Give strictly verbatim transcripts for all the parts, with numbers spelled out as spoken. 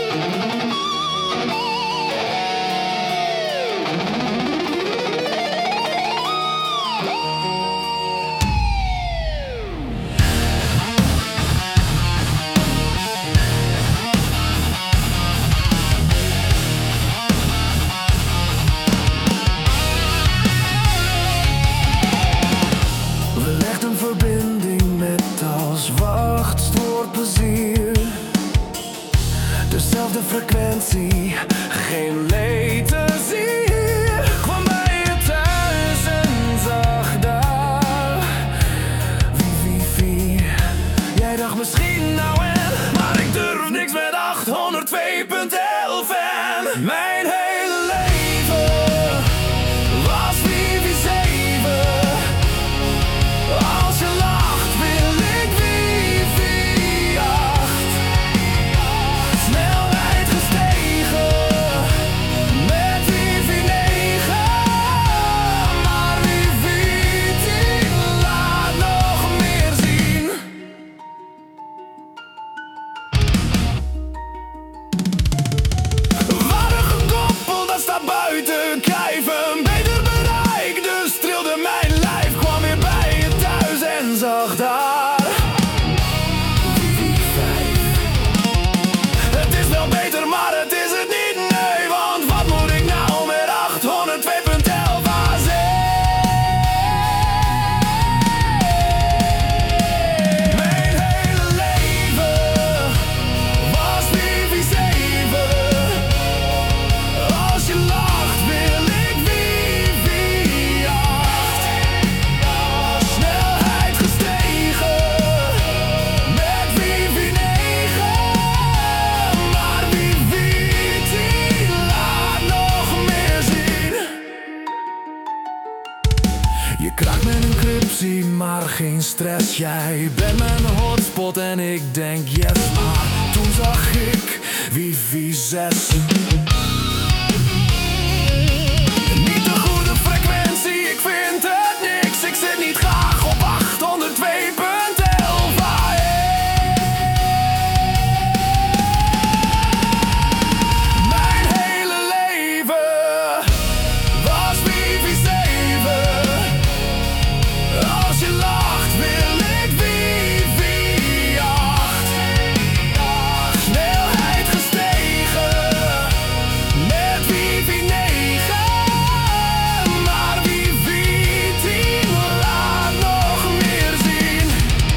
Dezelfde frequentie, geen latency. Kwam bij je thuis en zag daar wie, wie, wie. Jij dacht misschien nou en, maar ik durf niks met achthonderdtwee punt elf. En mijn hele leven was wie, wie zeven. Als je lacht wil ik wie, wie acht. Snelheid gestegen met wifi negen, maar wifi tien laat nog meer zien. We waren gekoppeld, dat staat buiten kijf. Een beter bereik, dus trilde mijn lijf. Kwam weer bij je thuis en zag daar wifi vijf. Het is wel beter, maar het is het niet, nee. Want wat moet ik nou met achthonderdtwee punt elf A Z? Mijn hele leven was wifi zeven. Als je lacht wil ik wifi acht. Snelheid gestegen met wifi negen, maar wifi tien laat nog meer zien. Je kraakt met een encryptie, maar geen stress. Jij bent mijn hotspot en ik denk yes, maar toen zag ik wifi zes. Niet de goede frequentie, ik vind het niks. Ik zit niet graag op achthonderdtwee punt elf A E. Mijn hele leven was wifi zeven. Als je lacht wil ik wifi acht. Snelheid gestegen met wifi negen, maar wifi tien laat nog meer zien.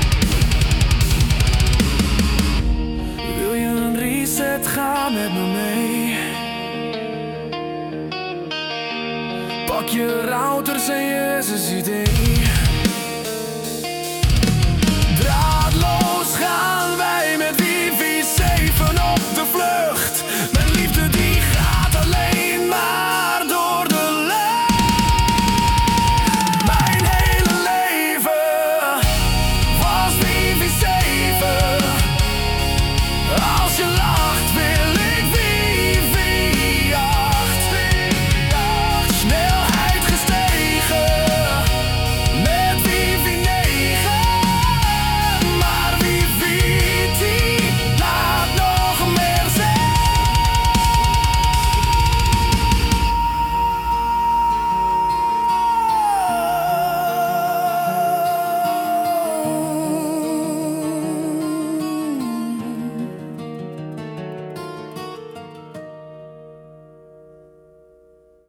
Wil je een reset, ga met me mee. Pak je routers en je S S I D.